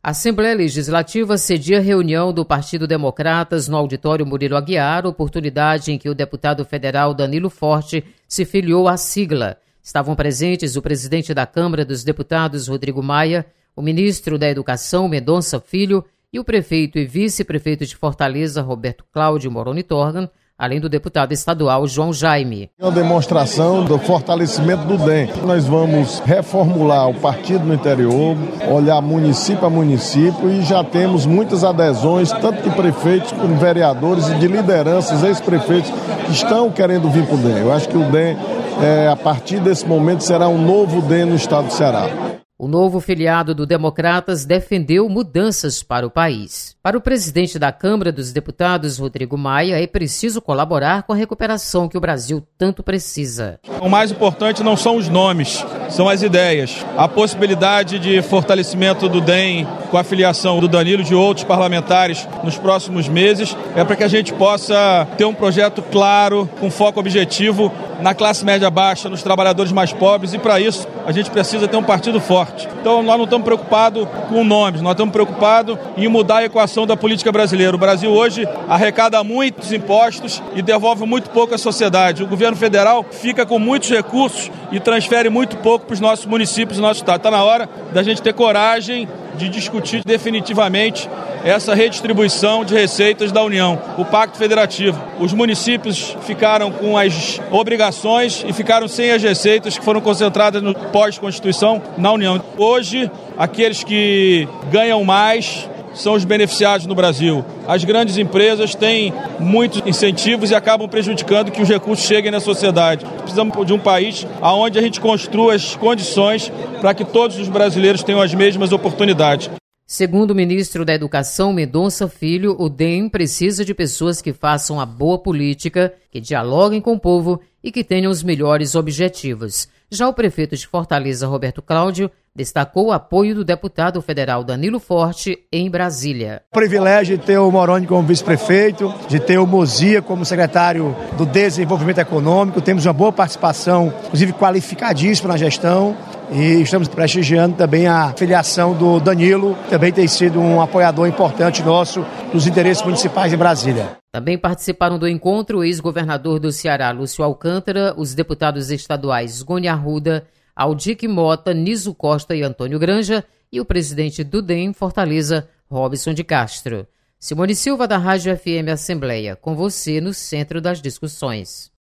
A Assembleia Legislativa cedia reunião do Partido Democratas no auditório Murilo Aguiar, oportunidade em que o deputado federal Danilo Forte se filiou à sigla. Estavam presentes o presidente da Câmara dos Deputados, Rodrigo Maia, o ministro da Educação, Mendonça Filho, e o prefeito e vice-prefeito de Fortaleza, Roberto Cláudio Moroni Torgan, além do deputado estadual João Jaime. É uma demonstração do fortalecimento do DEM. Nós vamos reformular o partido no interior, olhar município a município e já temos muitas adesões, tanto de prefeitos como vereadores e de lideranças, ex-prefeitos que estão querendo vir para o DEM. Eu acho que o DEM, a partir desse momento, será um novo DEM no estado do Ceará. O novo filiado do Democratas defendeu mudanças para o país. Para o presidente da Câmara dos Deputados, Rodrigo Maia, é preciso colaborar com a recuperação que o Brasil tanto precisa. O mais importante não são os nomes, são as ideias. A possibilidade de fortalecimento do DEM com a filiação do Danilo e de outros parlamentares nos próximos meses é para que a gente possa ter um projeto claro, com foco objetivo na classe média baixa, nos trabalhadores mais pobres, e para isso a gente precisa ter um partido forte. Então nós não estamos preocupados com nomes, nós estamos preocupados em mudar a equação da política brasileira. O Brasil hoje arrecada muitos impostos e devolve muito pouco à sociedade. O governo federal fica com muitos recursos e transfere muito pouco para os nossos municípios e nosso estado. Está na hora da gente ter coragem de discutir definitivamente essa redistribuição de receitas da União, o Pacto Federativo. Os municípios ficaram com as obrigações e ficaram sem as receitas que foram concentradas no pós-Constituição na União. Hoje, aqueles que ganham mais são os beneficiados no Brasil. As grandes empresas têm muitos incentivos e acabam prejudicando que os recursos cheguem na sociedade. Precisamos de um país onde a gente construa as condições para que todos os brasileiros tenham as mesmas oportunidades. Segundo o ministro da Educação, Mendonça Filho, o DEM precisa de pessoas que façam a boa política, que dialoguem com o povo e que tenham os melhores objetivos. Já o prefeito de Fortaleza, Roberto Cláudio, destacou o apoio do deputado federal Danilo Forte em Brasília. Privilégio de ter o Moroni como vice-prefeito, de ter o Mozia como secretário do Desenvolvimento Econômico. Temos uma boa participação, inclusive qualificadíssima na gestão. E estamos prestigiando também a filiação do Danilo, que também tem sido um apoiador importante nosso dos interesses municipais em Brasília. Também participaram do encontro o ex-governador do Ceará, Lúcio Alcântara, os deputados estaduais Goni Arruda, Aldique Mota, Niso Costa e Antônio Granja e o presidente do DEM Fortaleza, Robson de Castro. Simone Silva, da Rádio FM Assembleia, com você no centro das discussões.